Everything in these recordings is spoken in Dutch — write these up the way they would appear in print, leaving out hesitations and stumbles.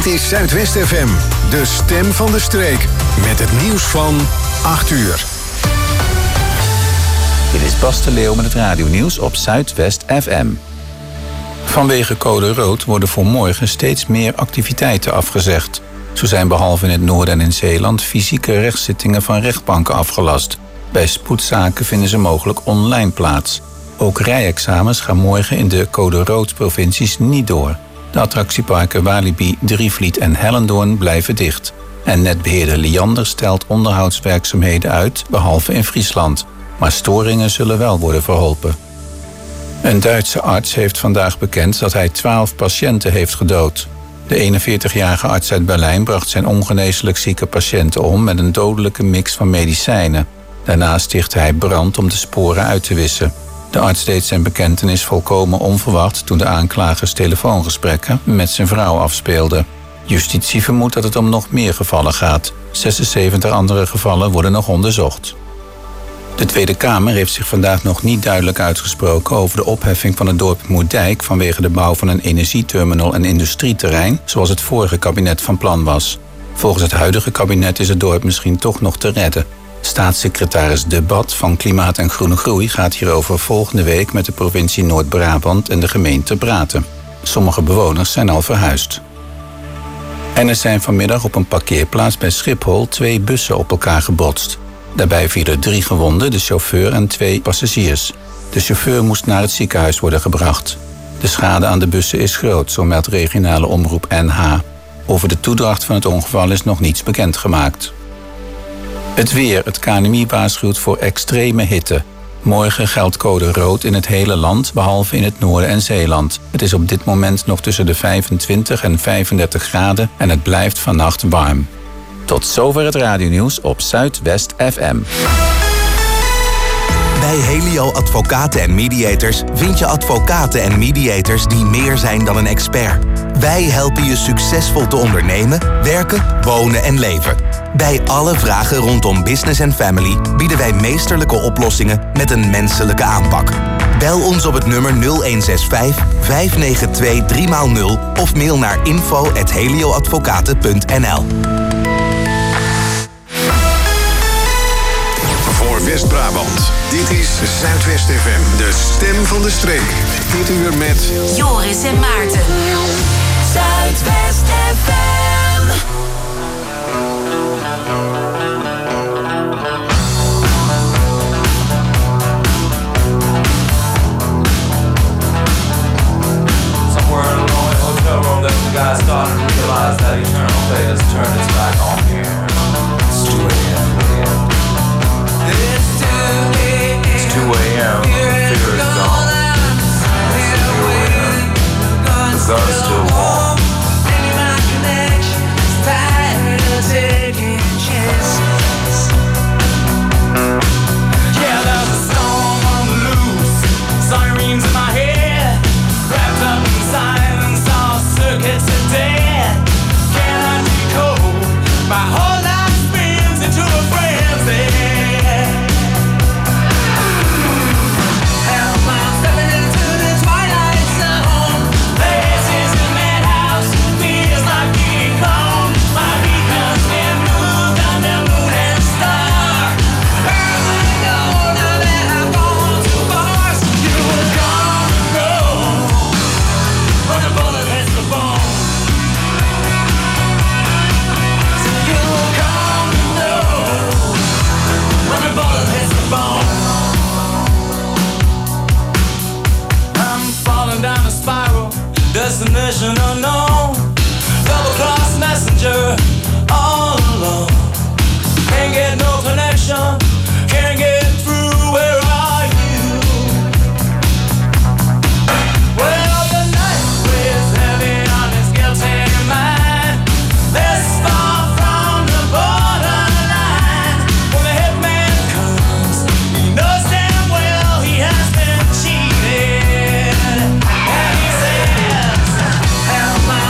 Dit is Zuidwest FM, de stem van de streek. Met het nieuws van 8 uur. Dit is Bas de Leeuw met het radionieuws op Zuidwest FM. Vanwege code rood worden voor morgen steeds meer activiteiten afgezegd. Zo zijn behalve in het noorden en in Zeeland fysieke rechtszittingen van rechtbanken afgelast. Bij spoedzaken vinden ze mogelijk online plaats. Ook rijexamens gaan morgen in de code rood provincies niet door. De attractieparken Walibi, Drievliet en Hellendoorn blijven dicht. En netbeheerder Liander stelt onderhoudswerkzaamheden uit, behalve in Friesland. Maar storingen zullen wel worden verholpen. Een Duitse arts heeft vandaag bekend dat hij 12 patiënten heeft gedood. De 41-jarige arts uit Berlijn bracht zijn ongeneeslijk zieke patiënten om met een dodelijke mix van medicijnen. Daarna stichtte hij brand om de sporen uit te wissen. De arts deed zijn bekentenis volkomen onverwacht toen de aanklagers telefoongesprekken met zijn vrouw afspeelden. Justitie vermoedt dat het om nog meer gevallen gaat. 76 andere gevallen worden nog onderzocht. De Tweede Kamer heeft zich vandaag nog niet duidelijk uitgesproken over de opheffing van het dorp Moerdijk vanwege de bouw van een energieterminal en industrieterrein, zoals het vorige kabinet van plan was. Volgens het huidige kabinet is het dorp misschien toch nog te redden. Staatssecretaris De Bad van Klimaat en Groene Groei gaat hierover volgende week met de provincie Noord-Brabant en de gemeente praten. Sommige bewoners zijn al verhuisd. En er zijn vanmiddag op een parkeerplaats bij Schiphol 2 bussen op elkaar gebotst. Daarbij vielen 3 gewonden, de chauffeur en 2 passagiers. De chauffeur moest naar het ziekenhuis worden gebracht. De schade aan de bussen is groot, zo meldt regionale omroep NH. Over de toedracht van het ongeval is nog niets bekendgemaakt. Het weer. Het KNMI waarschuwt voor extreme hitte. Morgen geldt code rood in het hele land, behalve in het noorden en Zeeland. Het is op dit moment nog tussen de 25 en 35 graden en het blijft vannacht warm. Tot zover het radionieuws op Zuidwest FM. Bij Helio Advocaten en Mediators vind je advocaten en mediators die meer zijn dan een expert. Wij helpen je succesvol te ondernemen, werken, wonen en leven. Bij alle vragen rondom business en family bieden wij meesterlijke oplossingen met een menselijke aanpak. Bel ons op het nummer 0165 592 3x0 of mail naar info@helioadvocaten.nl. Voor West-Brabant. Dit is Zuidwest FM, de stem van de streek. Dit uur met Joris en Maarten. Zuidwest FM. Somewhere in a lonely hotel room, that the guy started to realize that eternal fate has turned its back on here. It's 2 a.m. It's 2 a.m. The figure is gone. The gun's still warm. Yeah, there's a storm on the loose. Sirens in my head. Wrapped up in silence, all circuits are dead. Cannot decode. My whole life spins into a frenzy. Hell, I'm stepping into the twilight zone. This is a madhouse, feels like being gone. My beacon's been moved under moon and star. Everybody know now that I've gone too far. You were gone, no. When the bullet hits the bone. So you were gone, no. When the bullet hits the bone. I'm falling down a spiral, destination unknown. Double cross messenger, all alone. Can't get no connection, can't get through. Where are you? Well, the night weighs heavy on his guilty mind. This far from the borderline. When the hitman comes, he knows damn well he has been cheated. And he says, hell, my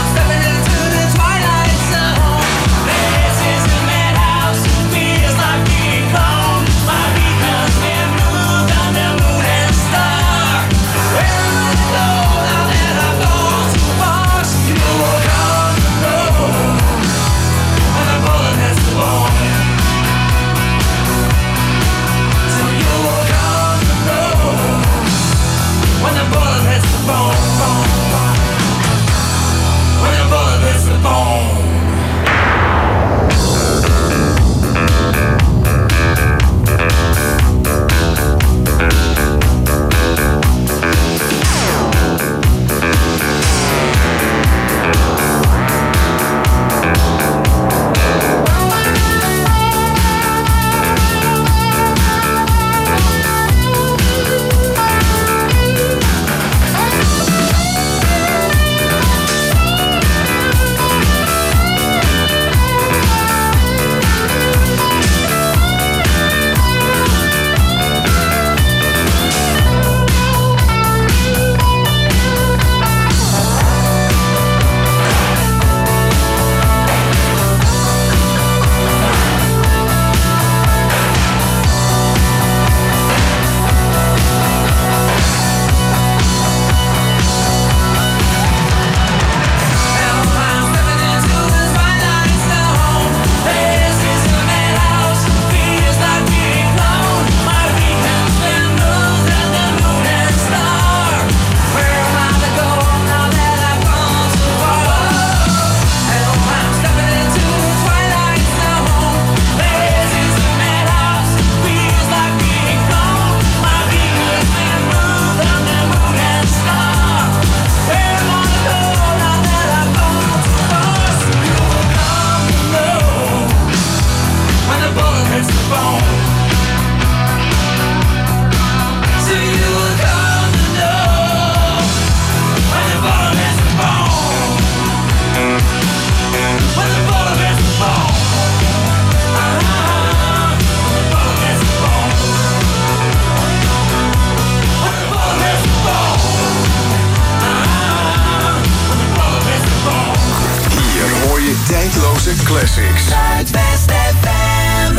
Tijdloze classics. Zuidwest FM.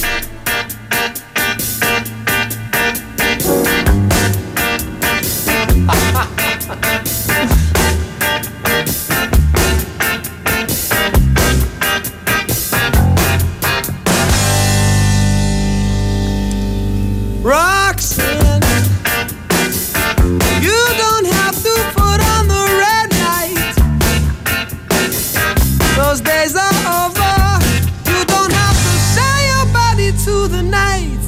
Roxanne, you don't have to put on the red light. Those days are over. You don't have to sell your body to the night.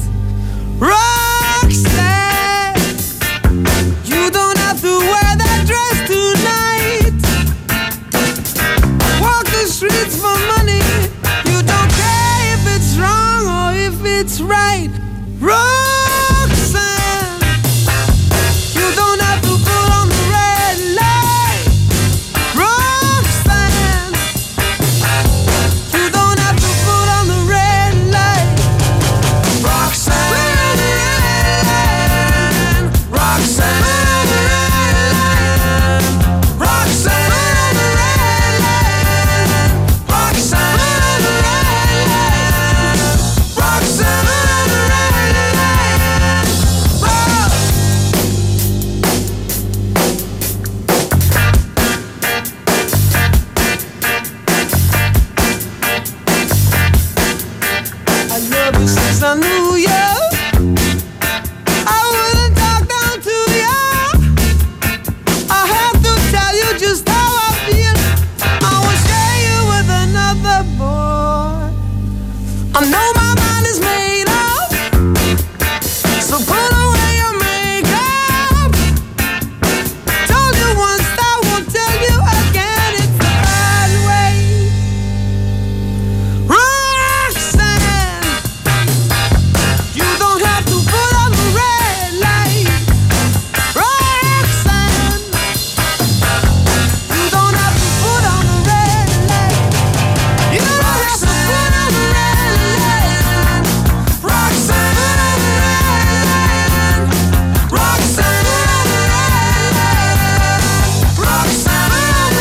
Roxanne, you don't have to wear that dress tonight. Walk the streets for money. You don't care if it's wrong or if it's right. Roxanne, you don't have to put on the red light. Roxanne, you don't have to put on the red light. Roxanne, Roxanne, Roxanne, Roxanne, Roxanne. Since I knew you, I wouldn't talk down to you. I have to tell you just how I feel. I will share you with another boy. I know my mind is made up, so put away your makeup. Told you once, I won't tell you again. It's the bad way. Roxanne, you don't have to put on the red light. Roxanne, you don't have to put on the red light. You don't have to put on the red light. Roxanne, Roxanne, Roxanne, Roxanne,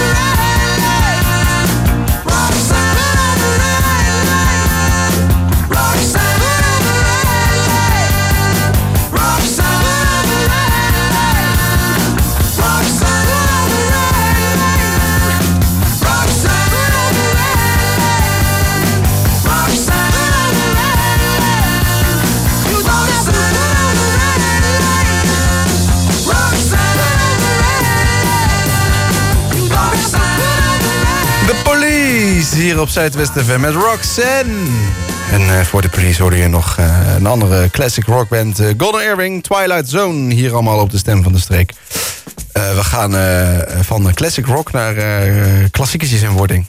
De Police hier op Zuidwest FM met Roxanne. En voor de Police hoorde je nog een andere classic rockband. Golden Earring, Twilight Zone. Hier allemaal op de Stem van de Streek. We gaan van classic rock naar klassieketjes in wording.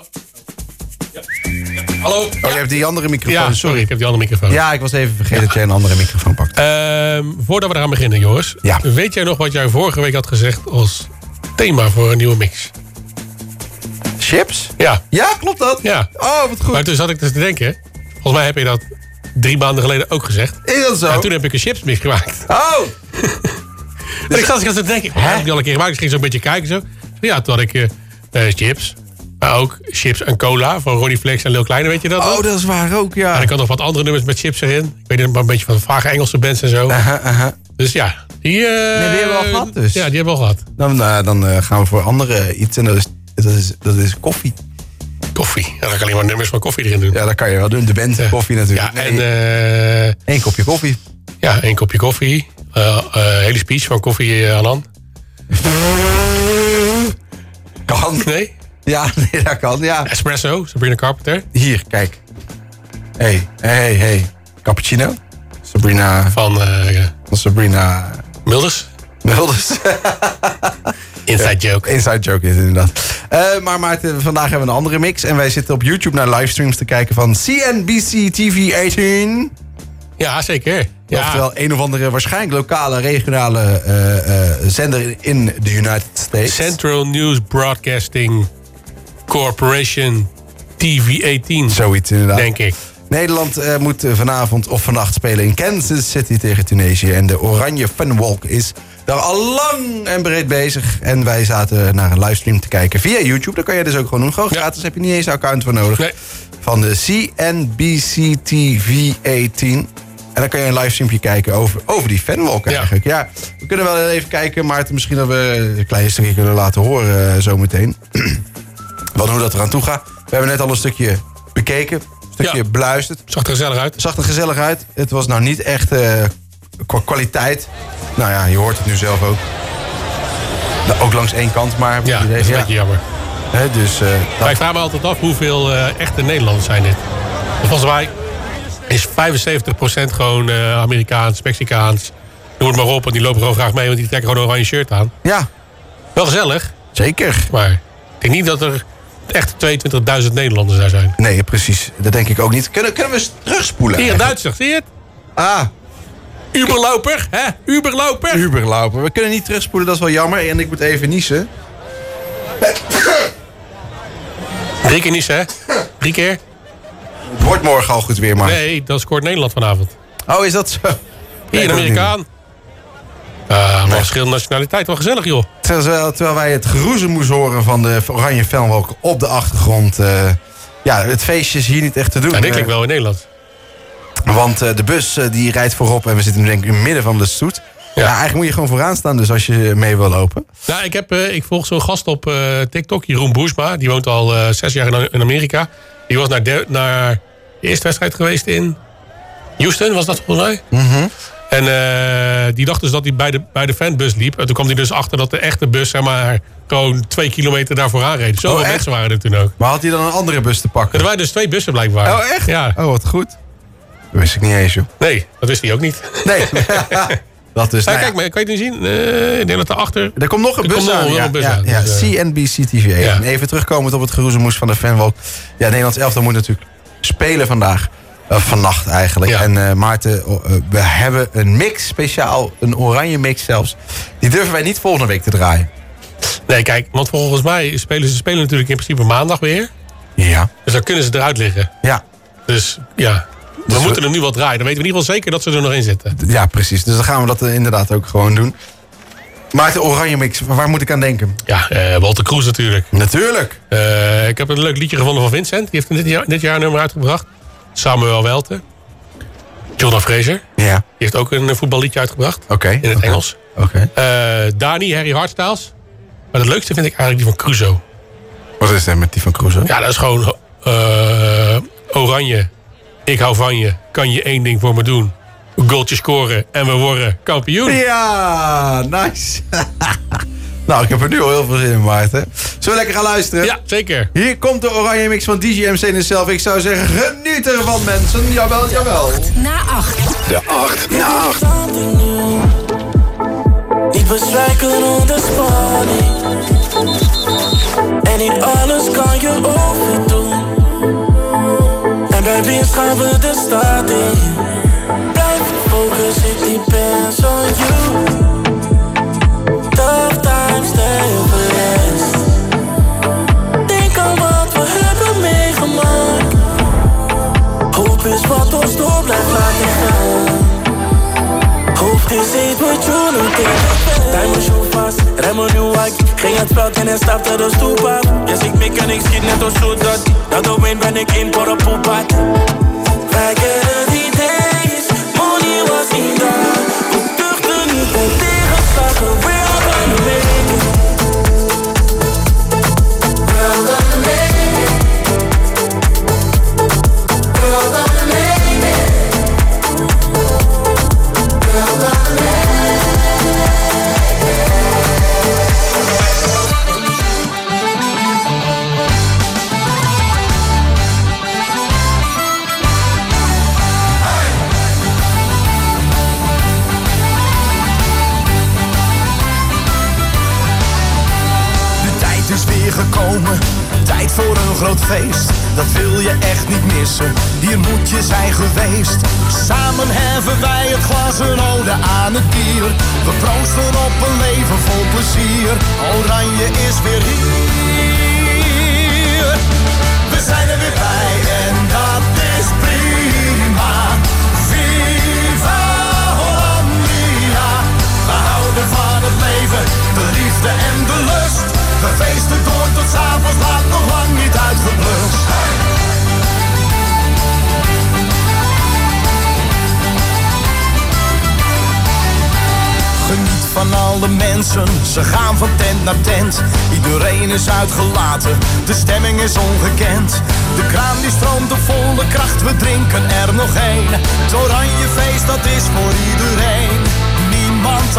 Hallo? Oh, je hebt die andere microfoon. Ja, sorry, ik heb die andere microfoon. Ja, ik was even vergeten dat jij een andere microfoon pakt. Voordat we eraan beginnen, Joris. Ja. Weet jij nog wat jij vorige week had gezegd als thema voor een nieuwe mix? Chips? Ja. Ja, klopt dat? Ja. Oh, wat goed. Maar toen zat ik dus te denken. Volgens mij heb je dat 3 maanden geleden ook gezegd. Is dat zo? En toen heb ik een chipsmix gemaakt. Oh! En ik zat te denken, heb ik die al een keer gemaakt? Dus ik ging zo'n beetje kijken zo. Ja, toen had ik chips. Maar ook chips en cola van Ronnie Flex en Lil Kleine, weet je dat nog? Oh, dat is waar ook, ja. En ik had nog wat andere nummers met chips erin. Ik weet niet, maar een beetje van vage Engelse bands en zo. Dus ja, die hebben we al gehad dus. Ja, die hebben we al gehad. Dan gaan we voor andere iets en dat is koffie. Koffie. Ja, dan kan ik alleen maar nummers van koffie erin doen. Ja, dat kan je wel doen. De band koffie natuurlijk. Ja, en... 1 kopje koffie. Ja, 1 kopje koffie. Hele speech van Koffie Annan. Kan. Nee? Ja, nee, dat kan, ja. Espresso, Sabrina Carpenter. Hier, kijk. Hey. Cappuccino. Sabrina... Van Sabrina... Mulders. Inside joke. Inside joke is het inderdaad. Maar Maarten, vandaag hebben we een andere mix. En wij zitten op YouTube naar livestreams te kijken van CNBC TV 18. Ja, zeker. Ja. Oftewel een of andere waarschijnlijk lokale, regionale zender in de United States. Central News Broadcasting Corporation TV 18. Zoiets inderdaad. Denk ik. Nederland moet vanavond of vannacht spelen in Kansas City tegen Tunesië. En de oranje funwalk is daar al lang en breed bezig. En wij zaten naar een livestream te kijken via YouTube. Dat kan je dus ook gewoon doen. Gewoon gratis, heb je niet eens een account voor nodig. Nee. Van de CNBC TV 18. En dan kan je een livestreampje kijken over die fanwalk eigenlijk. Ja, we kunnen wel even kijken, maar misschien dat we een klein stukje kunnen laten horen zometeen. Wat hoe dat eraan toe gaat. We hebben net al een stukje bekeken. Een stukje beluisterd. Zag er gezellig uit. Zag er gezellig uit. Het was nou niet echt qua kwaliteit. Nou ja, je hoort het nu zelf ook. Nou, ook langs één kant, maar... Ja, dat is een beetje jammer. Dus, Maar ik vraag me altijd af hoeveel echte Nederlanders zijn dit. Volgens mij is 75% gewoon Amerikaans, Mexicaans. Noem het maar op, en die lopen gewoon graag mee, want die trekken gewoon een oranje shirt aan. Ja. Wel gezellig. Zeker. Maar ik denk niet dat er echt 22.000 Nederlanders daar zijn. Nee, precies. Dat denk ik ook niet. Kunnen we eens terugspoelen? Hier in Duitsland, zie je het? Ah. Uberloper, hè? Uberloper. Uberloper. We kunnen niet terugspoelen, dat is wel jammer. En ik moet even niezen. 3 keer niezen, hè? 3 keer. Het wordt morgen al goed weer, maar... Nee, dat scoort Nederland vanavond. Oh, is dat zo? Hier, een Amerikaan. Maar verschillende nationaliteit, wel gezellig, joh. Terwijl wij het geroezemoes horen van de oranje fanwalk op de achtergrond. Ja, het feestje is hier niet echt te doen. Ja, dit klinkt wel in Nederland. Want de bus die rijdt voorop en we zitten nu denk ik in het midden van de stoet. Ja, eigenlijk moet je gewoon vooraan staan dus als je mee wil lopen. Nou, ik volg zo'n gast op TikTok, Jeroen Boersma. Die woont al 6 jaar in Amerika. Die was naar de eerste wedstrijd geweest in Houston, was dat volgens mij? Mm-hmm. En die dacht dus dat hij bij de fanbus liep. En toen kwam hij dus achter dat de echte bus, zeg maar, gewoon 2 kilometer daarvoor aanreed. Zoveel mensen waren er toen ook. Maar had hij dan een andere bus te pakken? Er waren dus 2 bussen blijkbaar. Oh, echt? Ja. Oh, wat goed. Dat wist ik niet eens, joh. Nee, dat wist hij ook niet. Nee. Dat is, nou, kijk, maar kan je het niet zien? Ik denk dat daarachter... Er komt nog een bus aan. Ja, dus, CNBC TV. Ja. Even terugkomend op het geroezemoes van de fanwalk. Ja, Nederlands elftal moet natuurlijk spelen vandaag. Vannacht eigenlijk. Ja. En Maarten, we hebben een mix speciaal. Een oranje mix zelfs. Die durven wij niet volgende week te draaien. Nee, kijk, want volgens mij spelen ze natuurlijk in principe maandag weer. Ja. Dus dan kunnen ze eruit liggen. Ja. Dus ja, we moeten er nu wel draaien. Dan weten we in ieder geval zeker dat ze er nog in zitten. Ja, precies. Dus dan gaan we dat inderdaad ook gewoon doen. Maarten, oranje mix, waar moet ik aan denken? Ja, Walter Kroes natuurlijk. Natuurlijk. Ik heb een leuk liedje gevonden van Vincent. Die heeft dit jaar een nummer uitgebracht. Samuel Welten. Jonathan Fraser. Ja. Die heeft ook een voetballiedje uitgebracht. Oké. In het Engels. Oké. Dani, Harry Hardstyles. Maar het leukste vind ik eigenlijk die van Crusoe. Wat is dat met die van Crusoe? Ja, dat is gewoon oranje. Ik hou van je. Kan je 1 ding voor me doen? Een goaltje scoren en we worden kampioen. Ja, nice. Nou, ik heb er nu al heel veel zin in, Maarten. Zullen we lekker gaan luisteren? Ja, zeker. Hier komt de oranje mix van DJ MC zelf. Ik zou zeggen, geniet ervan, mensen. Jawel, jawel. 8 na 8. De 8 na 8. Niet bezwijken onder spanning. En niet alles kan je overdoen. En bij winst gaan we de stad in. Blijf focus, it depends on you. Tough times never last. Denk aan wat we hebben meegemaakt. Hoop is wat ons door blijft laten gaan. Hoofd is iets wat je nog tegen. Tijd me zo vast, rem me nu wijk. Ging het veld in en stapte de stoep af. Yes, ik mik en ik schiet net als zo dat. Na de win ben ik in voor een poepad. Wij kennen die days, money was niet daar. We duchten niet bij tegenslagen, we're gonna make it. We're gonna make it. We're gonna make it. We're gonna make it. Is weer gekomen, tijd voor een groot feest. Dat wil je echt niet missen, hier moet je zijn geweest. Samen heffen wij het glas een ode aan het bier. We proosten op een leven vol plezier. Oranje is weer hier. We zijn er weer bij en dat is prima. Viva Hollandia, we houden van feesten door tot 's avonds laat, nog lang niet uitgeblust. Geniet van al de mensen, ze gaan van tent naar tent. Iedereen is uitgelaten, de stemming is ongekend. De kraan die stroomt op volle kracht, we drinken er nog één. Het Oranjefeest, dat is voor iedereen, niemand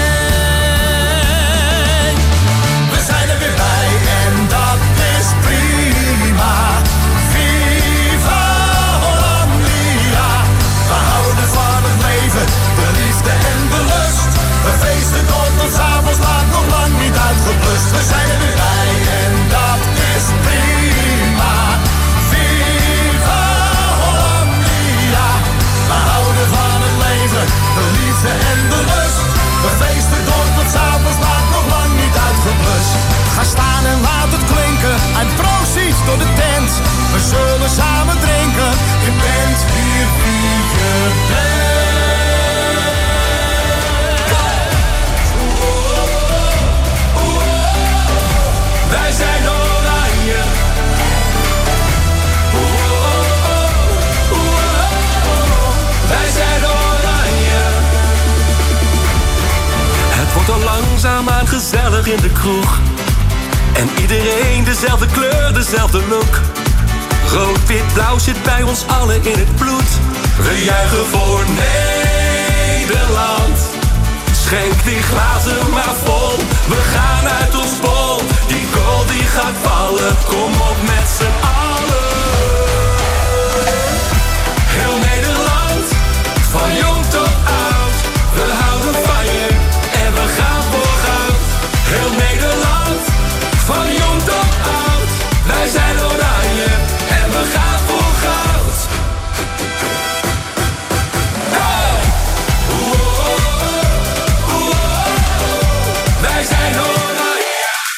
alleen. We zijn er weer bij en dat is prima. Viva Hollandia. We houden van het leven, de liefde en de lust. We feesten door tot 's avonds laat, nog lang niet uitgeblust. We zijn er weer bij en dat is prima. Viva Hollandia. We houden van het leven, de liefde en de lust. We feesten door tot 's avonds laat, nog lang niet uitgeblust. Ga staan en laat het klinken, en proost door de tent. We zullen samen drinken, je bent hier wie je bent. Wij zijn oranje. Wij zijn oranje. Het wordt al langzaamaan gezellig in de kroeg. En iedereen dezelfde kleur, dezelfde look. Rood, wit, blauw zit bij ons allen in het bloed. We juichen voor Nederland. Schenk die glazen maar vol. We gaan uit ons bol. Die goal die gaat vallen. Kom op met z'n allen. Heel Nederland, van jong tot oud. We houden van je en we gaan voor goud. Heel Nederland, van jong tot oud. Wij zijn oranje en we gaan voor goud. Wij zijn oranje.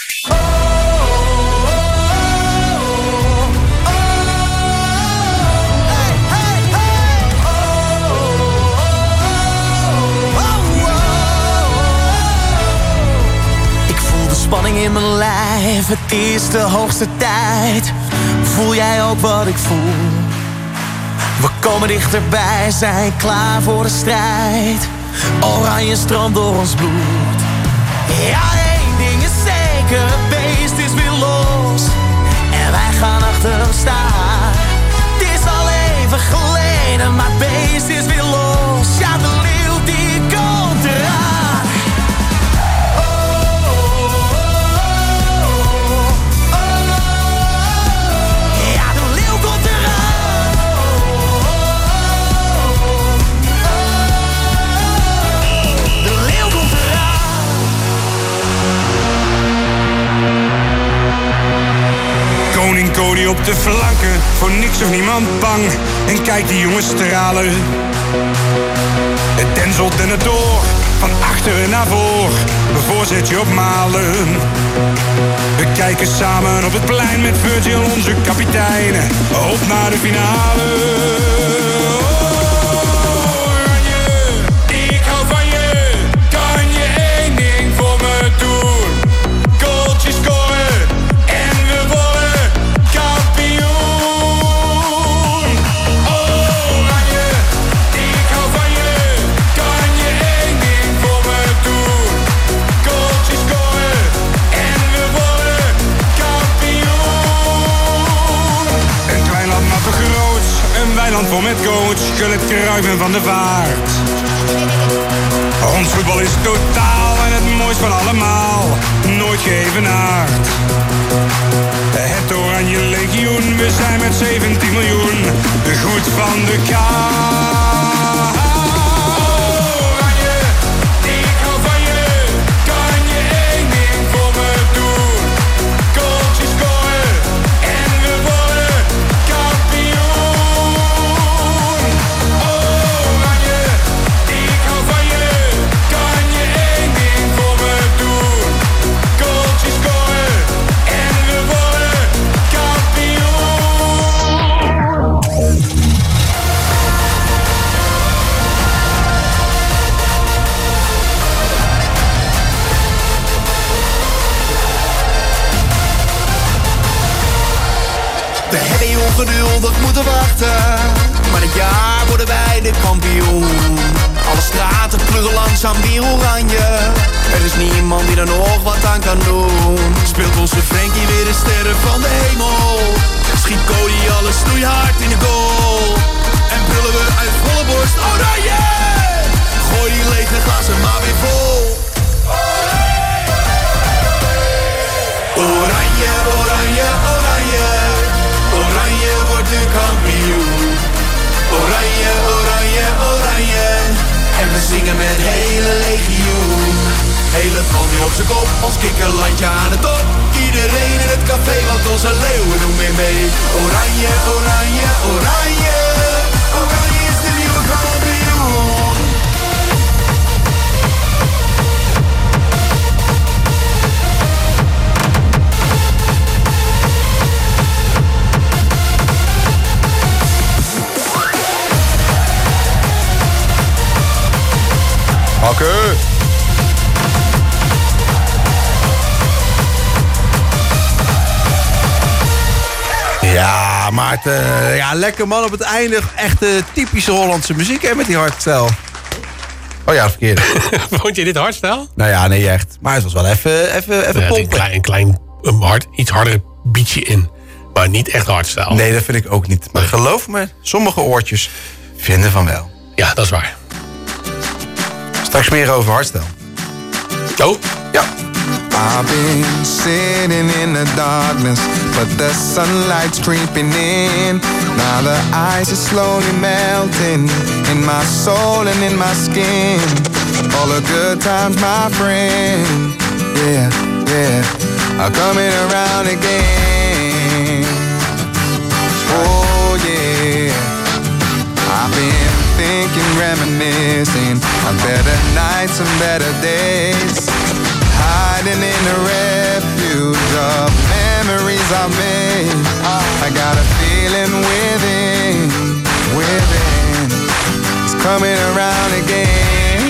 Ik voel de spanning in mijn lijf, het is de hoogste tijd. Voel jij ook wat ik voel? We komen dichterbij, zijn klaar voor de strijd. Oranje stroomt door ons bloed. Ja, één ding is zeker, het beest is weer los. En wij gaan achter hem staan. Het is al even geleden, maar het beest is weer los. Ja, de leeuw die komt eraan. Ja, de leeuw komt eraan. De leeuw komt eraan. Koning Cody op de flanken, voor niks of niemand bang. En kijk die jongens stralen. Het Denzel en het door, van achter naar voor. Een voorzetje op Malen. We kijken samen op het plein met Virgil, onze kapitein. Op naar de finale. Oranje, ik hou van je. Kan je één ding voor me doen? Goaltjes scoren en we worden kampioen. Oranje, ik hou van je. Kan je één ding voor me doen? Goaltjes scoren en we worden kampioen. Een klein land maar toch groot, een weiland vol met coach. Gullit, Cruijff en Van der Vaart. Ons voetbal is totaal en het mooist van allemaal. Nooit geëvenaard. Het Oranje Legioen, we zijn met 17 miljoen. De goed van de kaart. Oranje, ik hou van je. Kan je één ding voor me doen? Goaltjes scoren en we worden kampioen. Oranje, ik hou van je. Kan je één ding voor me doen? Goaltjes scoren en we worden kampioen. We hebben heel ongeduldig moeten wachten, maar dit jaar worden wij de kampioen. Alle straten kleuren langzaam weer oranje. Er is niemand die er nog wat aan kan doen. Speelt onze Frankie weer de sterren van de hemel. Schiet Cody alles snoeihard in de goal. En brullen we uit volle borst oranje. Gooi die lege glazen maar weer vol. Oranje, oranje, oranje. Oranje wordt de kampioen. Oranje, oranje, oranje. En we zingen met hele legioen. Hele van die op z'n kop, ons kikkerlandje aan de top. Iedereen in het café, want onze leeuwen doen weer mee. Oranje, oranje, oranje. Oranje is de nieuwe kampioen. Hakken! Ja, Maarten. Ja, lekker man op het einde. Echt typische Hollandse muziek, hè, met die hardstyle. Oh ja, verkeerd. Vond je dit hardstyle? Nou ja, nee, echt. Maar het was wel even pompen. Een klein iets harder beatje in. Maar niet echt hardstyle. Nee, dat vind ik ook niet. Maar geloof me, sommige oortjes vinden van wel. Ja, dat is waar. Straks meer over hardstyle. Oh? Ja. I've been sitting in the darkness, but the sunlight's creeping in. Now the ice is slowly melting in my soul and in my skin. All the good times, my friend, yeah, yeah, are coming around again. Oh yeah, I've been thinking, reminiscing of better nights and better days. Hiding in the refuge of memories I made. I got a feeling within, it's coming around again.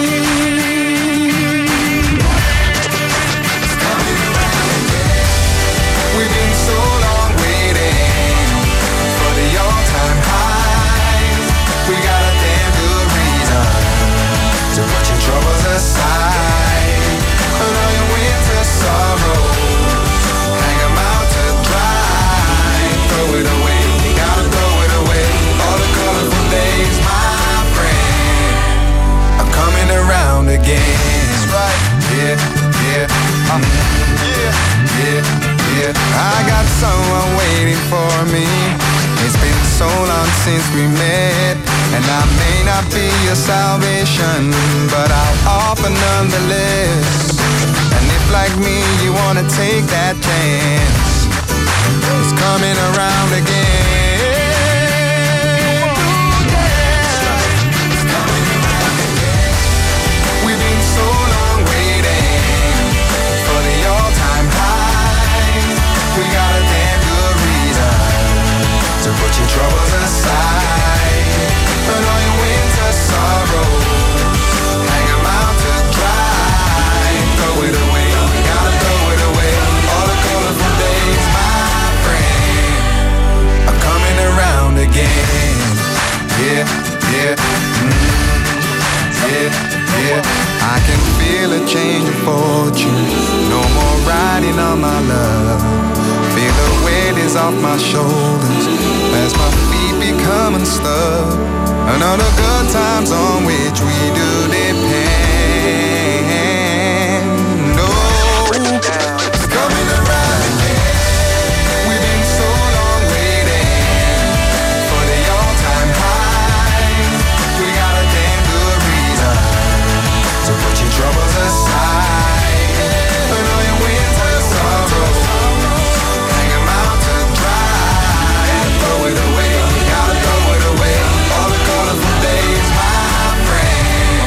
It's coming around again. We've been so long waiting for the all-time high. We got a damn good reason to put your troubles aside. And all your winter sorrows, hang 'em out to dry. Throw it away, you gotta throw it away. All the colorful days, my friend, are coming around again. That's right, yeah, yeah, yeah, yeah, yeah. I got someone waiting for me. It's been so long since we met, and I may not be your salvation, but I'll offer nonetheless. And if like me you wanna take that chance, it's coming around again. It's coming around again. We've been so long waiting for the all-time high. We got a damn good reason to put your troubles aside. And all your winter sorrows, hang 'em out to dry. Throw it away, you gotta throw it away. All the colorful days, my friend, are coming around again. Yeah, yeah, yeah, yeah. I can feel a change of fortune. No more riding on my love. Feel the weight is off my shoulders as my feet become unstuck. And all the good times on which we do depend. Oh, it's coming around again. We've been so long waiting for the all-time high. We got a damn good reason to put your troubles aside. And all your winter sorrows, hang 'em out to dry. And throw it away, you gotta throw it away. All the colorful days, my friend,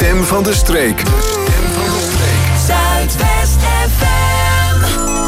stem van de streek. Zuidwest FM.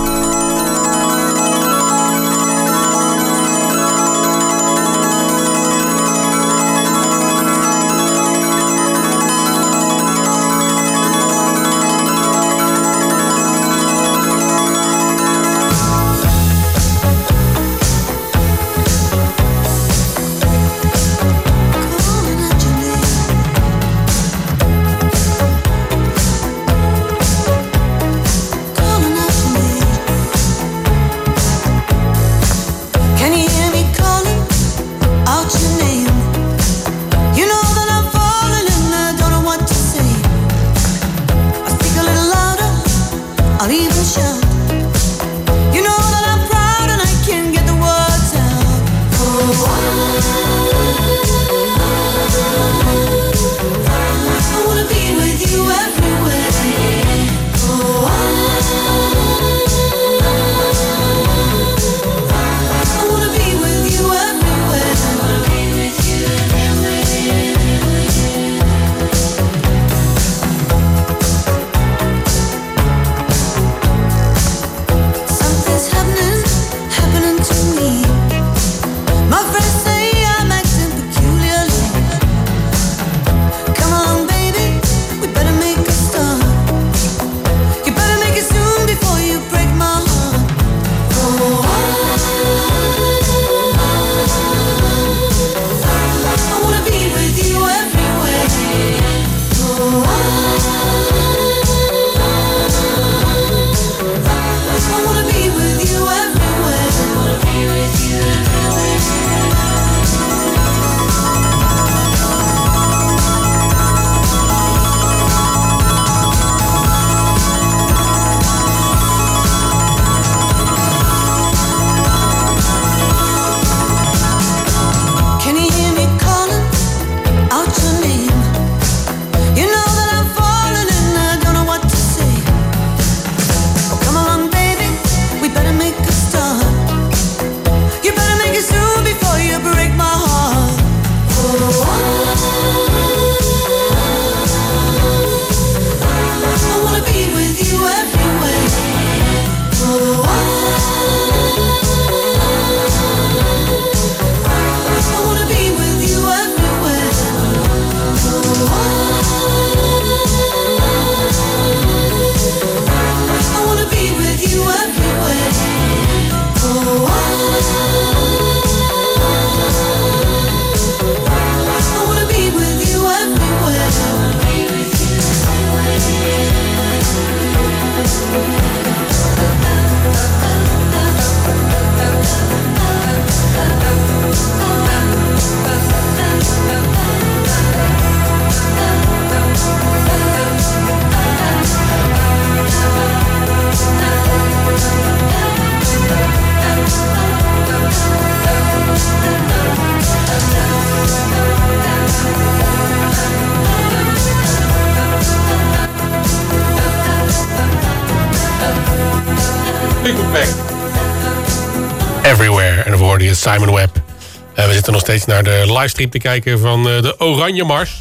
Everywhere. En dan hoorde je Simon Webb. We zitten nog steeds naar de livestream te kijken van de Oranje Mars.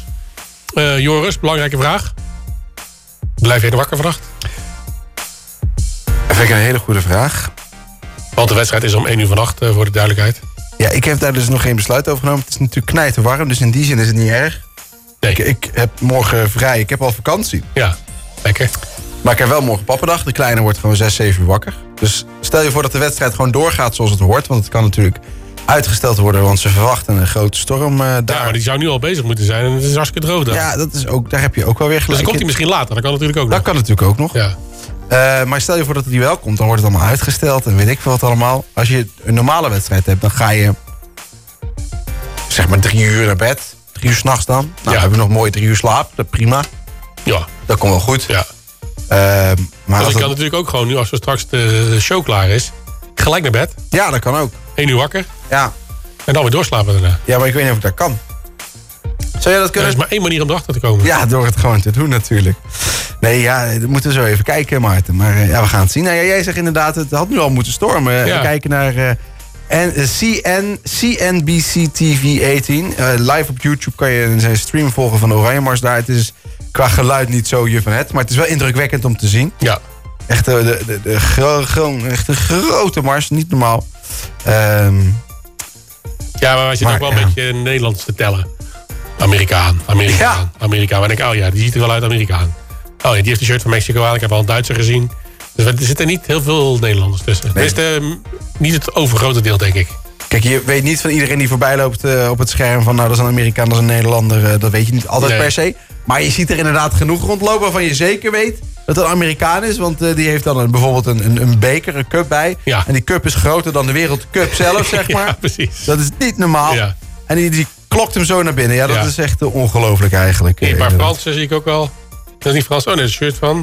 Joris, belangrijke vraag. Blijf jij er wakker vannacht? Dat vind ik een hele goede vraag. Want de wedstrijd is om 1 uur vannacht, voor de duidelijkheid. Ja, ik heb daar dus nog geen besluit over genomen. Het is natuurlijk knijterwarm, dus in die zin is het niet erg. Nee. Ik heb morgen vrij, ik heb al vakantie. Ja, lekker. Maar ik heb wel morgen pappendag. De kleine wordt gewoon 6, 7 uur wakker. Dus stel je voor dat de wedstrijd gewoon doorgaat zoals het hoort. Want het kan natuurlijk uitgesteld worden, want ze verwachten een grote storm daar. Ja, maar die zou nu al bezig moeten zijn en het is hartstikke droog daar. Ja, dat is ook, daar heb je ook wel weer gelijk. Dus dan komt hij misschien later, dat kan natuurlijk ook nog. Dat kan natuurlijk ook nog. Ja. Maar stel je voor dat die wel komt, dan wordt het allemaal uitgesteld en weet ik veel wat allemaal. Als je een normale wedstrijd hebt, dan ga je zeg maar 3 uur naar bed. 3 uur 's nachts dan. Nou, dan hebben we nog mooi 3 uur slaap. Dat prima. Ja. Dat komt wel goed. Ja. Maar dus ik kan natuurlijk ook gewoon, nu als we straks de show klaar is, gelijk naar bed. Ja, dat kan ook. 1 uur wakker. Ja. En dan weer doorslapen daarna. Ja, maar ik weet niet of ik dat kan. Zou jij dat kunnen? Er is maar 1 manier om erachter te komen. Ja, door het gewoon te doen natuurlijk. Nee, ja, dat moeten we zo even kijken, Maarten. Maar ja, we gaan het zien. Nou, ja, jij zegt inderdaad, het had nu al moeten stormen. Ja. We kijken naar CNBC TV 18. Live op YouTube kan je zijn stream volgen van de Oranje Mars daar. Het is qua geluid niet zo je van het. Maar het is wel indrukwekkend om te zien. Ja. Echt, gewoon echt een grote mars, niet normaal. Ja, maar wij zitten ook wel een beetje Nederlands te tellen. Amerikaan. Ja. Amerikaan. En ik denk, oh ja, die ziet er wel uit Amerikaan. Oh ja, die heeft een shirt van Mexico aan. Ik heb al een Duitser gezien. Dus er zitten niet heel veel Nederlanders tussen. Nee. Niet het overgrote deel, denk ik. Kijk, je weet niet van iedereen die voorbij loopt op het scherm van... nou, dat is een Amerikaan, dat is een Nederlander. Dat weet je niet altijd per se. Maar je ziet er inderdaad genoeg rondlopen waarvan je zeker weet dat het een Amerikaan is. Want die heeft dan bijvoorbeeld een beker, een cup bij. Ja. En die cup is groter dan de wereldcup zelf, zeg maar. Ja, precies. Dat is niet normaal. Ja. En die klokt hem zo naar binnen. Ja, dat is echt ongelooflijk eigenlijk. Een paar Fransen zie ik ook wel. Dat is niet Frans. Oh nee, dat is een shirt van...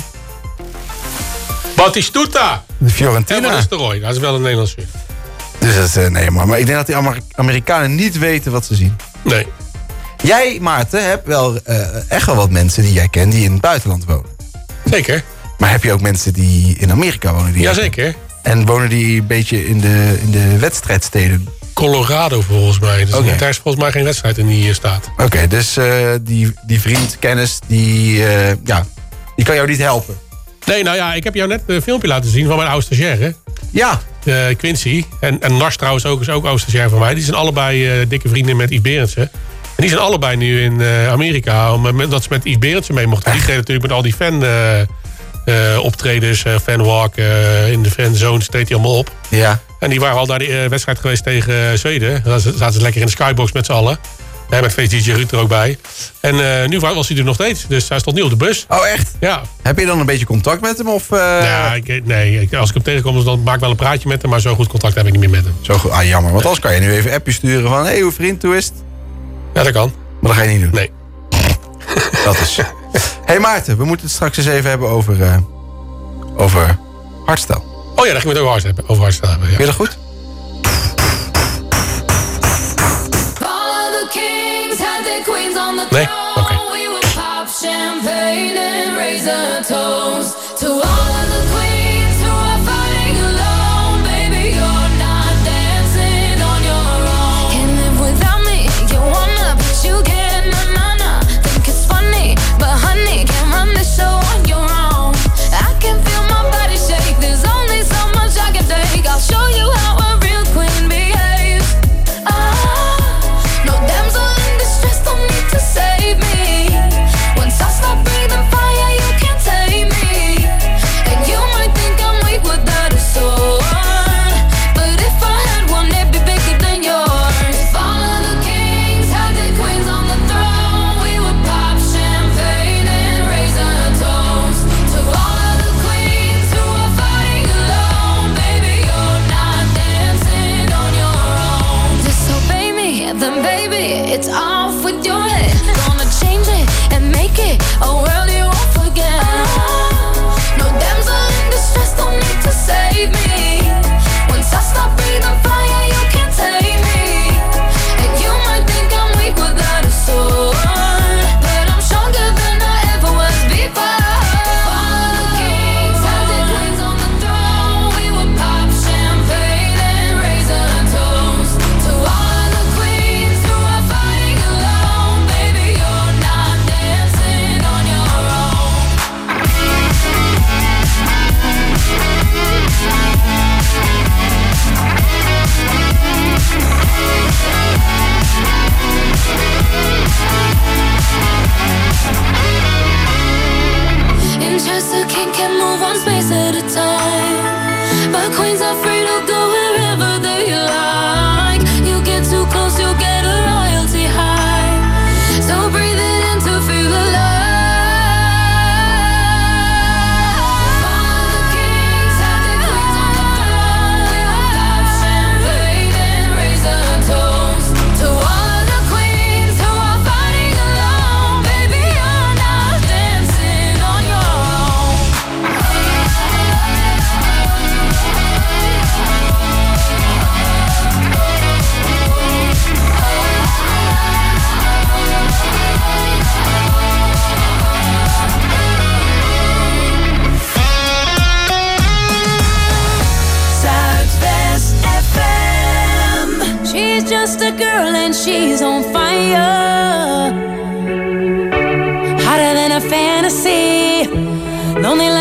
Batistuta! De Fiorentina. En Van Nistelrooy. Dat is wel een Nederlands shirt. Dus dat is, nee, maar ik denk dat die Amerikanen niet weten wat ze zien. Nee. Jij, Maarten, hebt wel echt wel wat mensen die jij kent die in het buitenland wonen. Zeker. Maar heb je ook mensen die in Amerika wonen? Jazeker. En wonen die een beetje in de wedstrijdsteden? Colorado volgens mij. Dus daar is volgens mij geen wedstrijd in die staat. Oké, dus die vriend, kennis, die kan jou niet helpen? Nee, nou ja, ik heb jou net een filmpje laten zien van mijn oude stagiaire. Ja. Quincy. En Nars trouwens ook, is ook oude stagiair van mij. Die zijn allebei dikke vrienden met Yves Berendsen. En die zijn allebei nu in Amerika. Omdat ze met Yves Berendsen mee mochten. Die deden natuurlijk met al die fan optredens, fanwalk, in de fanzone deed hij allemaal op. Ja. En die waren al naar de wedstrijd geweest tegen Zweden. Dan zaten ze lekker in de skybox met z'n allen. Met Face DJ Ruud er ook bij. En nu was hij er nog steeds. Dus hij stond nu op de bus. Oh, echt? Ja. Heb je dan een beetje contact met hem? Of, Ja, nee. Als ik hem tegenkom, dan maak ik wel een praatje met hem. Maar zo goed contact heb ik niet meer met hem. Zo goed. Ah, jammer. Want anders kan je nu even een appje sturen van... Hey, hoe vriend, hoe is het? Ja, dat kan. Maar dat ga je niet doen? Nee. Dat is... Hey Maarten, we moeten het straks eens even hebben over hardstyle. Oh ja, daar ging we het over hardstyle hebben. Ja. Vind je dat goed? Nee? Oké. We would pop champagne and raise a toast to all of the queens who are fighting alone. Baby, you're not dancing on your own. Can't live without me. You wanna, but you can't. Na. Think it's funny, but honey, can't run the show on your own. I can feel my body shake. There's only so much I can take. I'll show you how a real queen behaves. No damsel in distress, don't need to save me. Once I stop breathing fire, you can't tame me. And you might think I'm weak without a sword, but if I had one, it'd be bigger than yours. If all of the kings had their queens on the throne, we would pop champagne and raise a toast to all of the queens who are fighting alone. Baby, you're not dancing on your own. Disobey me, then baby, it's off with your head. Gonna change it and make it a world you won't forget. No damsel in distress, don't need to save me. Once I stop breathing fire, you can't tame me. And you might think I'm weak without a sword, but I'm stronger than I ever was before. All the kings had their queens on the throne. We would pop champagne and raise a toast to all of the queens who are fighting alone. Baby, you're not dancing on your own. In Chester, king can move one space at a time, but queens are free to go wherever they like. You get too close, you'll get a royalty high. So breathe it in to feel alive. All the kings had their queens on the throne. We would pop champagne and raise a toast to all of the queens who are fighting alone. Baby, you're not dancing on your own. Zuidwest FM. She's just a girl and she's on fire. Hotter than a fan.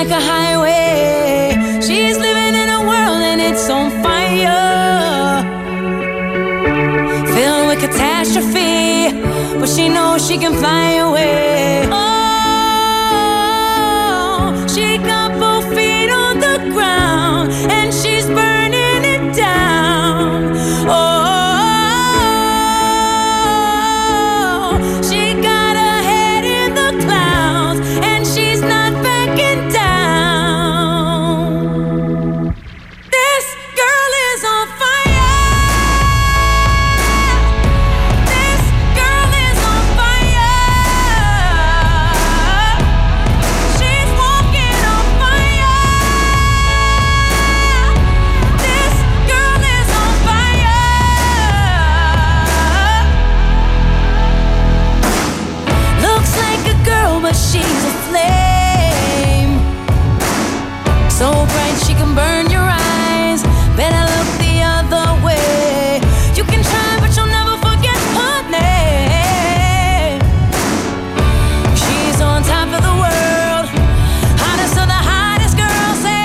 like a highway. She's living in a world and it's on fire, filled with catastrophe, but she knows she can fly away. Oh, she got both feet on the ground and she's burning it down. Oh, she got her head in the clouds and she's not backing down. This girl is on fire. This girl is on fire. She's walking on fire. This girl is on fire. Looks like a girl, but she's a flame. So bright she can burn your eyes. Better look the other way. You can try, but you'll never forget her name. She's on top of the world, hottest of the hottest girls. Say,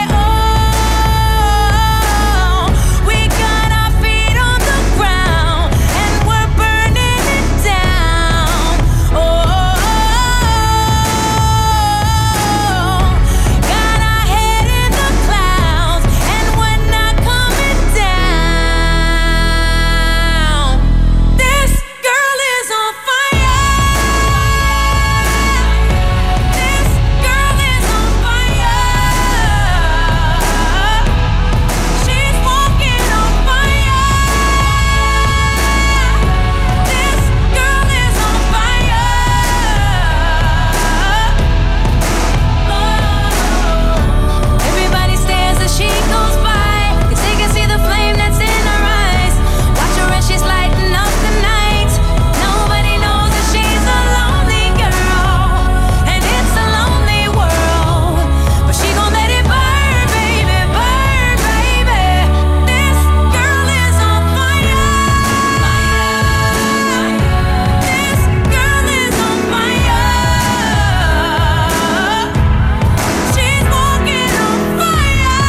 oh, we got our feet on the ground and we're burning it down. Oh, got our head in the clouds and we're not coming down. This girl is on fire. This girl is on fire. She's walking on fire. This girl is on fire. Everybody stares as she goes by, 'cause they can see the flame that's in her eyes. Watch her as she's lighting up the night. Nobody knows that she's a lonely girl, and it's a lonely world. But she gon' let it burn, baby, burn, baby. This girl is on fire. This girl is on fire. She's walking on fire.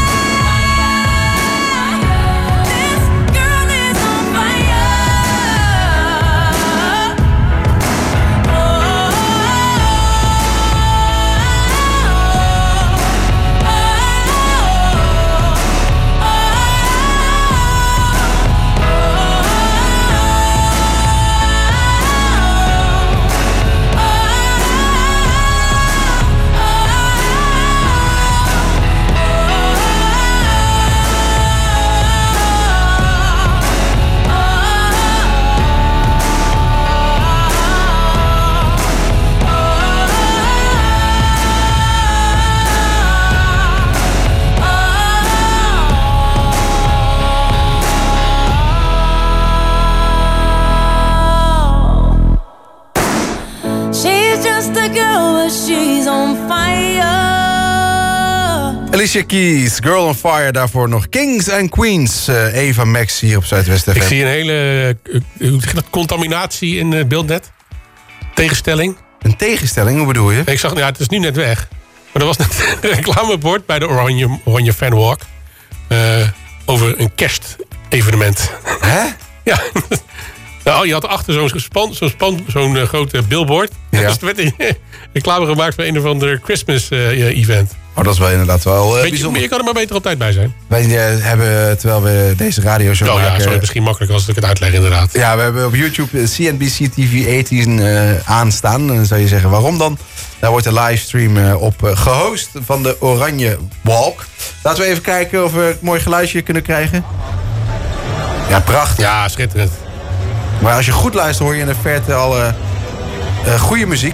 This girl is on fire. She's just a girl, but she's on fire. Alicia Keys, Girl on Fire. Daarvoor nog Kings and Queens. Eva Max hier op Zuidwest FM. Ik zie een hele hoe zeg je dat, contaminatie in het beeldnet. Tegenstelling. Een tegenstelling, hoe bedoel je? Ik zag, ja, het is nu net weg. Maar er was net een reclamebord bij de Oranje Fanwalk. Over een kerstevenement. Hè? Ja. Nou, je had achter zo'n grote billboard. Ja. Dus er werd een reclame gemaakt voor een of ander Christmas event. Oh, dat is wel inderdaad wel bijzonder. Je kan er maar beter op tijd bij zijn. Wij hebben, terwijl we deze radioshow Oh maken... ja, sorry, misschien makkelijk als ik het uitleg inderdaad. Ja, we hebben op YouTube CNBC TV 18 aanstaan. Dan zou je zeggen, waarom dan? Daar wordt een livestream op gehost van de Oranje Walk. Laten we even kijken of we een mooi geluidje kunnen krijgen. Ja, prachtig. Ja, schitterend. Maar als je goed luistert, hoor je in de verte al goede muziek.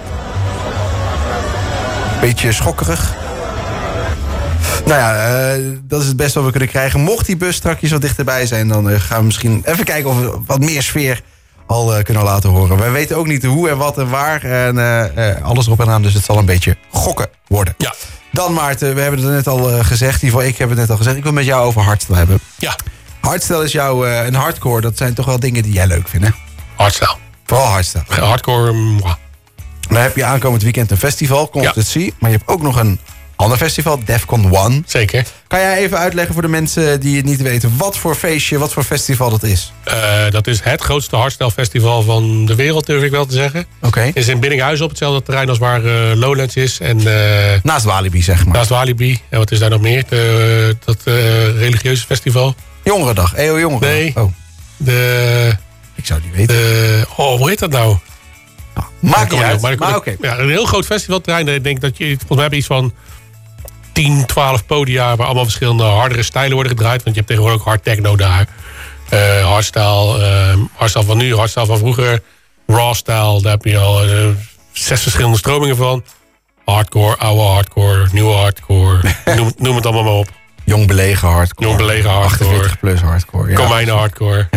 Beetje schokkerig. Nou ja, dat is het beste wat we kunnen krijgen. Mocht die bus straks wat dichterbij zijn, dan gaan we misschien even kijken of we wat meer sfeer al kunnen laten horen. Wij weten ook niet hoe en wat en waar. En alles erop en aan, dus het zal een beetje gokken worden. Ja. Dan Maarten, we hebben het net al gezegd. In ieder geval, ik heb het net al gezegd. Ik wil met jou over hardstyle hebben. Ja. Hardstyle is jou een hardcore. Dat zijn toch wel dingen die jij leuk vindt, hè? Hardstyle. Vooral hardstyle. Hardcore, Dan heb je aankomend weekend een festival, Concerts. Maar je hebt ook nog een Ander festival, Defcon 1. Zeker. Kan jij even uitleggen voor de mensen die het niet weten... wat voor feestje, wat voor festival dat is? Dat is het grootste hardstyle festival van de wereld, durf ik wel te zeggen. Oké. Het is in Biddinghuizen op hetzelfde terrein als waar Lowlands is. En, naast Walibi, zeg maar. Naast Walibi. En wat is daar nog meer? Dat religieuze festival. Jongerendag, EO Jongerendag. Nee. Ik zou het niet weten. Hoe heet dat nou? Maakt niet uit, maar oké. Ja, een heel groot festivalterrein. Ik denk dat je volgens mij hebben iets van 10, 12 podia... waar allemaal verschillende hardere stijlen worden gedraaid. Want je hebt tegenwoordig ook hard techno daar. Hardstyle van nu, hardstyle van vroeger. Raw style, daar heb je al 6 verschillende stromingen van. Hardcore, oude hardcore, nieuwe hardcore. noem het allemaal maar op. Jong belegen hardcore. 48 plus hardcore. Ja. Komijnen hardcore.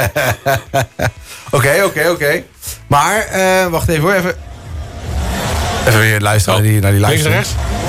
Oké. Maar, wacht even hoor. Even weer luisteren naar die livestream. Links en rechts?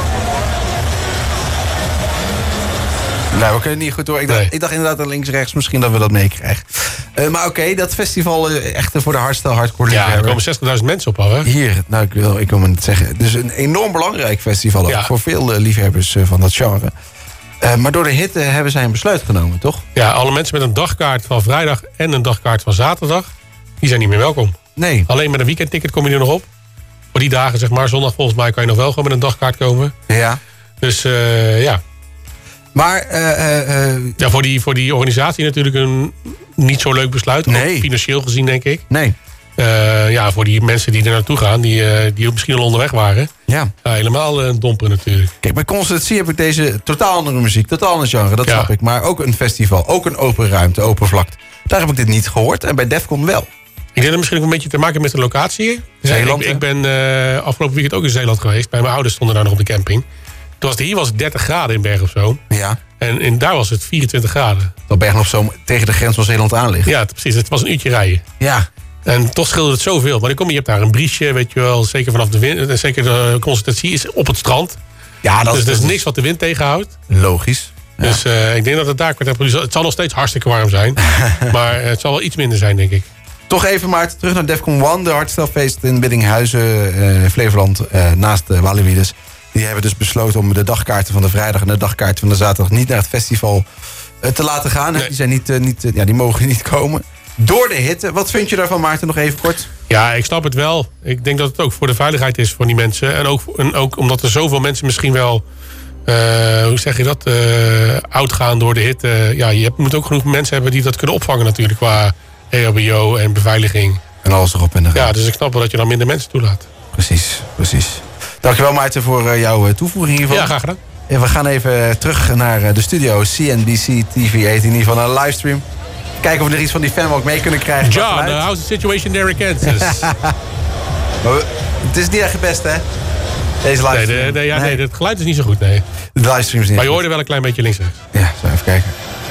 Nou, we kunnen niet goed door. Ik dacht inderdaad dat links-rechts misschien dat we dat meekrijgen. Maar oké, dat festival echt voor de hardcore ja, er komen 60.000 mensen op af, hè? Hier, nou ik wil maar net zeggen. Dus een enorm belangrijk festival ook, voor veel liefhebbers van dat genre. Maar door de hitte hebben zij een besluit genomen, toch? Ja, alle mensen met een dagkaart van vrijdag en een dagkaart van zaterdag... die zijn niet meer welkom. Nee. Alleen met een weekendticket kom je er nog op. Voor die dagen, zeg maar. Zondag volgens mij kan je nog wel gewoon met een dagkaart komen. Ja. Dus ja. Maar... ja, voor die organisatie natuurlijk een niet zo leuk besluit. Nee. Ook financieel gezien, denk ik. Nee. Ja, voor die mensen die er naartoe gaan, die misschien al onderweg waren. Ja. Helemaal domper natuurlijk. Kijk, bij Constantie heb ik deze totaal andere muziek, totaal ander genre, dat snap ik. Maar ook een festival, ook een open ruimte, open vlakte. Daar heb ik dit niet gehoord en bij Defcon wel. Ik denk dat misschien ook een beetje te maken met de locatie. Zeeland, ik ben afgelopen weekend ook in Zeeland geweest. Bij mijn ouders stonden daar nog op de camping. Hier was het 30 graden in Bergen op Zoom. Ja. En daar was het 24 graden. Dat Bergen op Zoom tegen de grens van Zeeland aan ligt. Ja, precies. Het was een uurtje rijden. Ja. En toch scheelde het zoveel. Maar je hebt daar een briesje, weet je wel. Zeker vanaf de wind. Zeker de concentratie is op het strand. Ja, dus er is niks wat de wind tegenhoudt. Logisch. Ja. Dus ik denk dat het daar... Het zal nog steeds hartstikke warm zijn. Maar het zal wel iets minder zijn, denk ik. Toch even, Maarten, terug naar Defcon 1. De hardstylefeest in Biddinghuizen, Flevoland, naast Walibi dus. Die hebben dus besloten om de dagkaarten van de vrijdag en de dagkaarten van de zaterdag niet naar het festival te laten gaan. Nee. Die zijn die mogen niet komen. Door de hitte. Wat vind je daarvan, Maarten, nog even kort? Ja, ik snap het wel. Ik denk dat het ook voor de veiligheid is van die mensen. En ook omdat er zoveel mensen misschien wel... hoe zeg je dat? Oud gaan door de hitte. Ja, je moet ook genoeg mensen hebben die dat kunnen opvangen natuurlijk. Qua EHBO en beveiliging. En alles erop en eraan. Ja, dus ik snap wel dat je dan minder mensen toelaat. Precies. Dankjewel, Maarten, voor jouw toevoeging hiervan. Ja, graag gedaan. En we gaan even terug naar de studio. CNBC TV 18, in ieder geval naar de livestream. Kijken of we er iets van die fanwalk mee kunnen krijgen. John, how's the situation there in Kansas? Het is niet echt het beste, hè? Deze livestream. Nee, het geluid is niet zo goed, nee. De livestream is niet maar je hoorde wel een klein beetje links rechts. Ja, zo even kijken.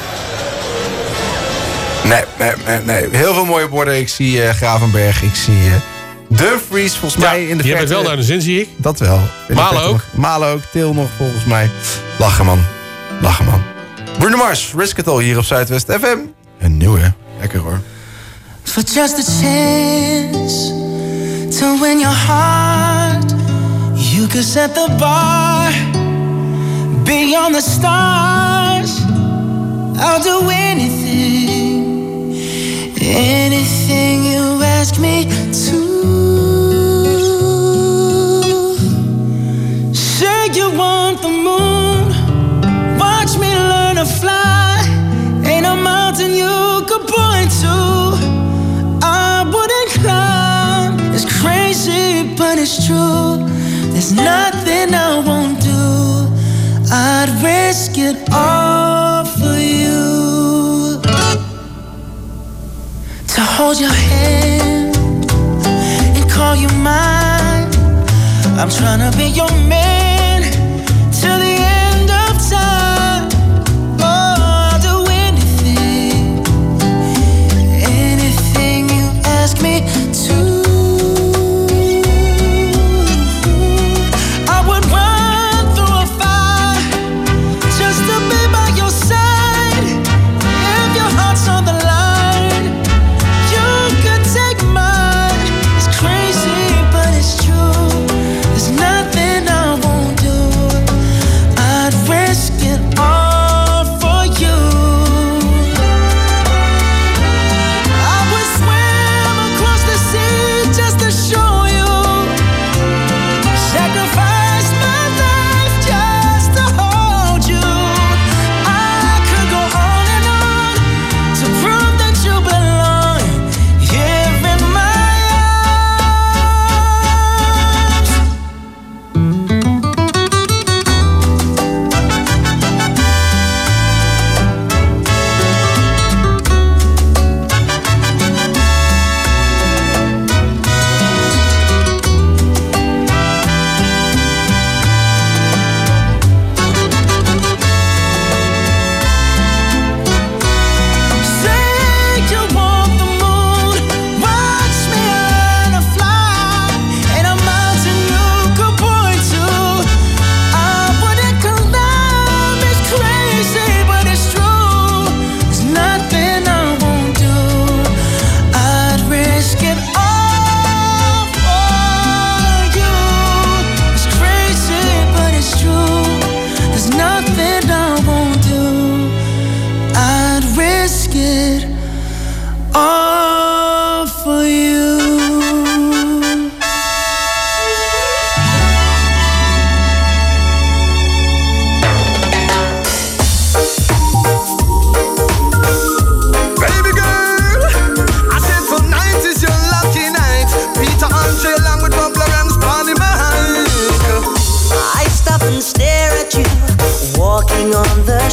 Nee. Heel veel mooie borden. Ik zie Gravenberg, ik zie Dumfries volgens mij in de verte. Je hebt het wel naar de zin, zie ik. Dat wel. Malen ook. Malen ook, Til nog volgens mij. Lachen man. Bruno Mars, Risk It All hier op Zuidwest FM. Een nieuwe. Lekker hoor. For just a chance to win your heart, you could set the bar beyond the stars. I'll do anything you ask me to. Say you want the moon, watch me learn to fly. Ain't a mountain you could point to I wouldn't climb. It's crazy, but it's true. There's nothing I won't do. I'd risk it all for you. To hold your hand and call you mine. I'm tryna be your man till the end of time. Oh, I'll do anything you ask me to. I would run through a fire just to be by your side. If your heart's on the line, you could take mine. It's crazy, but it's true. There's nothing I won't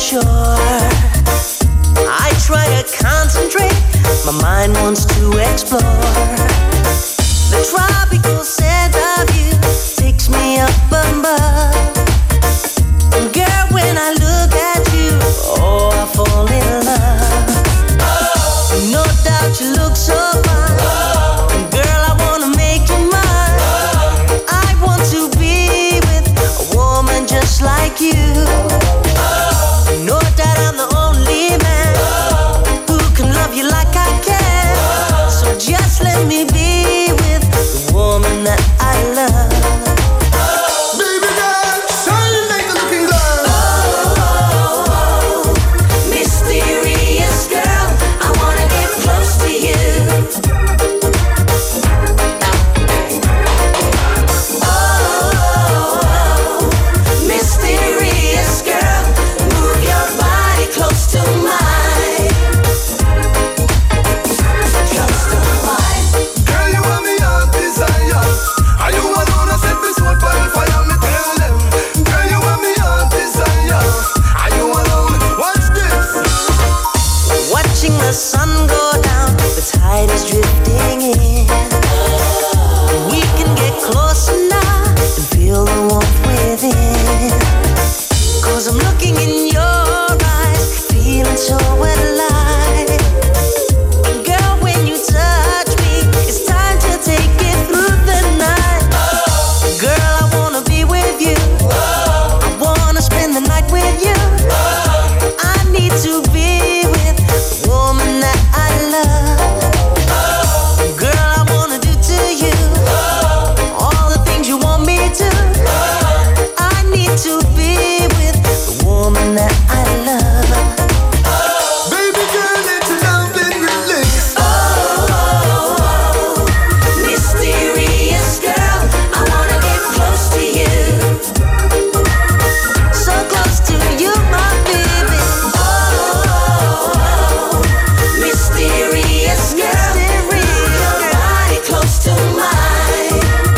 shore. I try to concentrate, my mind wants to explore. The tropical scent of you takes me up above. And girl, when I look at you, oh, I fall in love. No doubt you look so fine. And girl, I wanna make you mine. I want to be with a woman just like you. No doubt I'm the only man who can love you like I can. So just let me be with the woman that I love. Baby girl, shine like a looking glass. Oh, mysterious girl, I wanna get close to you. Oh, mysterious girl, move your body close to mine. Close to mine. Girl, you want me your desire. Are you alone? I set me soul for fire, me tell them. Girl, you want me your desire. Are you alone? Watch this. Watching the sun go down, the tide is drifting in. We can get closer now and feel the warmth within. 'Cause I'm looking in your eyes, feeling so alive. And girl, when you touch me, it's time to take it through the night. Girl, I wanna be with you. I wanna spend the night with you. I need to be with the woman that I love. Girl, I wanna do to you all the things you want me to. I need to be with the woman that I love. Baby girl, let your love and release. Oh, mysterious girl, I wanna get close to you. So close to you, my baby. Oh, mysterious girl, move your body close to mine.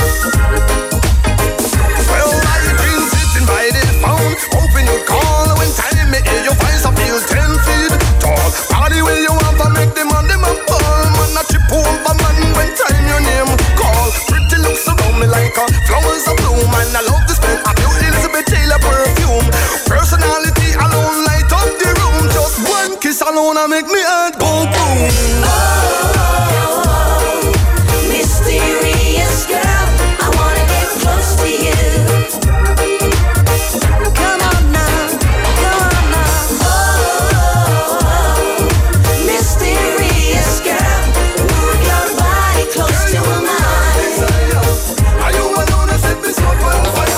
Well, I've been sitting by the phone, hoping you'd call. When time me hear your voice, I feel 10 feet tall. Party where you want to make them on them a ball. Man, I chip over man when time your name call. Pretty looks around me like a flowers of bloom. And I love the smell of your Elizabeth Taylor perfume. Personality alone light up the room. Just one kiss alone I make me heart go boom. Mysterious girl, I wanna get close to you. Come on now, come on now. Oh, mysterious girl, move your body close to mine. Are you alone? I set me soul for fire.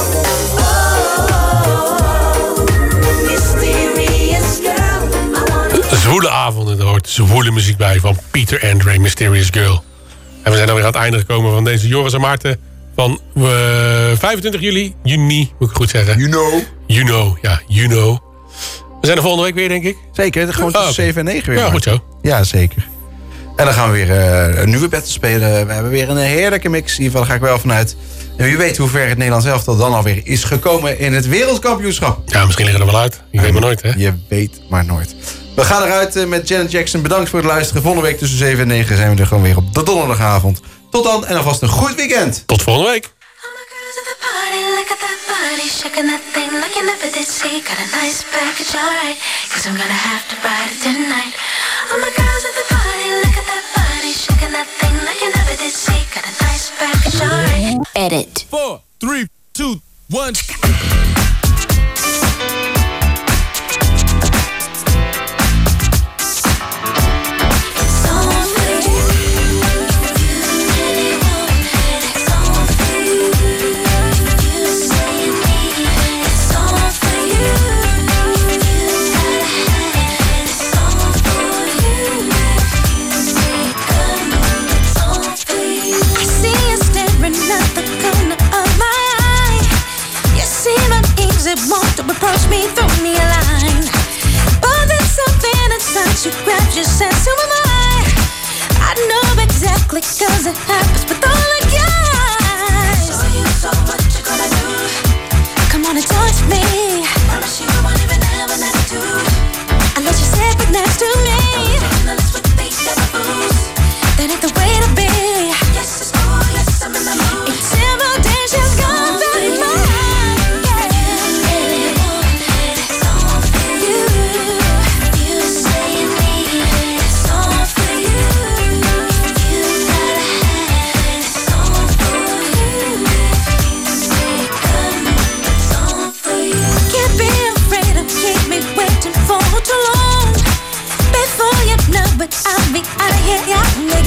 Oh, mysterious girl, I wanna. Zwoele avonden, daar hoort zwoele muziek bij van Peter Andre, Mysterious Girl. En we zijn alweer aan het einde gekomen van deze Joris en Maarten van 25 juni, moet ik goed zeggen. You know. We zijn er volgende week weer, denk ik. Zeker, gewoon tussen 7 en 9 weer. Ja, goed zo. Ja, zeker. En dan gaan we weer een nieuwe battle spelen. We hebben weer een heerlijke mix. In ieder geval, daar ga ik wel vanuit. En wie weet hoe ver het Nederlands elftal dan alweer is gekomen in het wereldkampioenschap. Ja, misschien liggen we er wel uit. Je weet maar nooit, hè? Je weet maar nooit. We gaan eruit met Janet Jackson. Bedankt voor het luisteren. Volgende week tussen 7 en 9 zijn we er gewoon weer op de donderdagavond. Tot dan en alvast een goed weekend. Tot volgende week. Look at that body, shaking that thing like you never did see. Got a nice package, alright, 'cause I'm gonna have to ride it tonight. All my girls at the party, look at that body, shaking that thing like you never did see. Got a nice package, alright. Edit. 4, 3, 2, 1. Want to approach me through me a line, but there's something inside you grabs your sense. Who am I know exactly 'cause it happens with all the guys. Show you so what you gonna do. Come on and touch me. Promise you I won't even have enough to.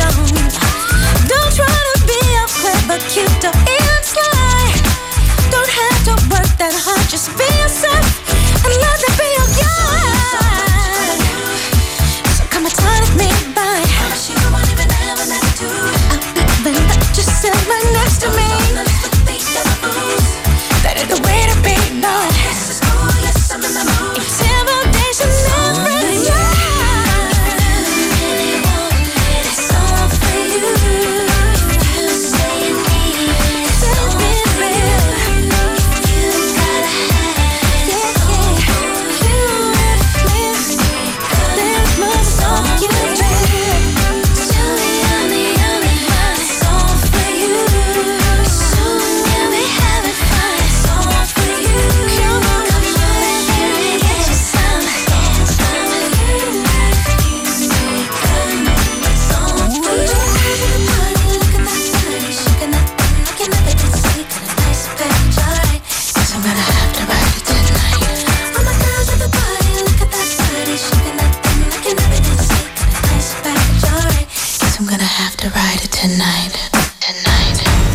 around. Don't try to be a clever, cute, or even sly. Don't have to work that hard, just be yourself and let them be your guide. So come and turn me by. She won't even have an attitude. I'll even let you sit right next to me. That ain't the way to be, no. Yes, it's cool, yes, I'm in the mood. Intimidation never ends. It's all for you. You say you need it. It's all for you. You gotta have it. Yeah, you live. There's more song you live. Tell me I'm the only one. It's all for you. Soon you'll be having fun. It's all for you. Come on, here and get you some. It's all for you. It's all for you. Look at that body, shaking that thing like you never did see. Got a nice package, alright. Guess I'm gonna have to ride it tonight. All my girls at the party, look at that body, shaking that thing like you never did see. Got a nice package, alright. Guess I'm gonna have to ride it tonight. Tonight.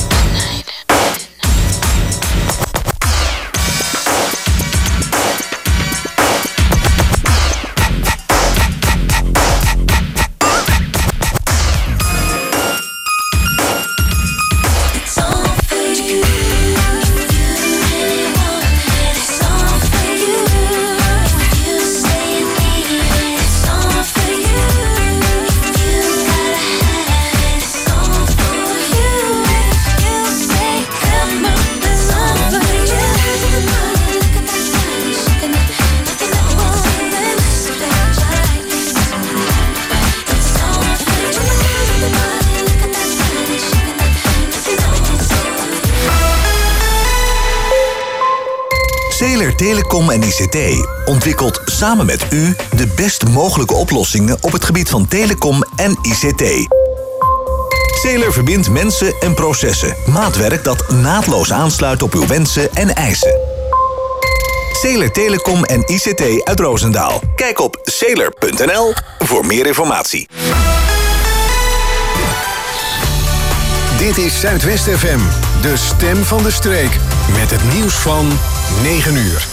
It's all for you. You really want it. It's all for you. You say you need it. It's all for you. You gotta have it. It's all for you. You say come on. It's all for you. Look at that body, shaking it like you never did see. It's alright. It's all for you. Look at that body, shaking it like you never did see. Zeeler Telecom en ICT ontwikkelt samen met u de best mogelijke oplossingen op het gebied van telecom en ICT. Zeeler verbindt mensen en processen. Maatwerk dat naadloos aansluit op uw wensen en eisen. Zeeler Telecom en ICT uit Roosendaal. Kijk op zeeler.nl voor meer informatie. Dit is Zuidwest FM, de stem van de streek. Met het nieuws van 9 uur.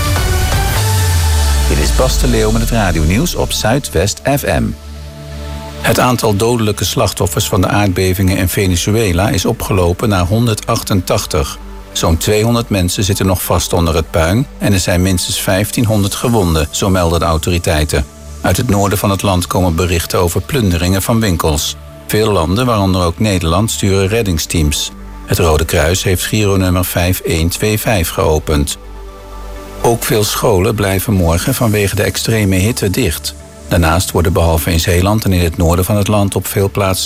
Dit is Bas de Leeuw met het radionieuws op Zuidwest FM. Het aantal dodelijke slachtoffers van de aardbevingen in Venezuela is opgelopen naar 188. Zo'n 200 mensen zitten nog vast onder het puin en er zijn minstens 1500 gewonden, zo melden de autoriteiten. Uit het noorden van het land komen berichten over plunderingen van winkels. Veel landen, waaronder ook Nederland, sturen reddingsteams. Het Rode Kruis heeft Giro-nummer 5125 geopend. Ook veel scholen blijven morgen vanwege de extreme hitte dicht. Daarnaast worden behalve in Zeeland en in het noorden van het land op veel plaatsen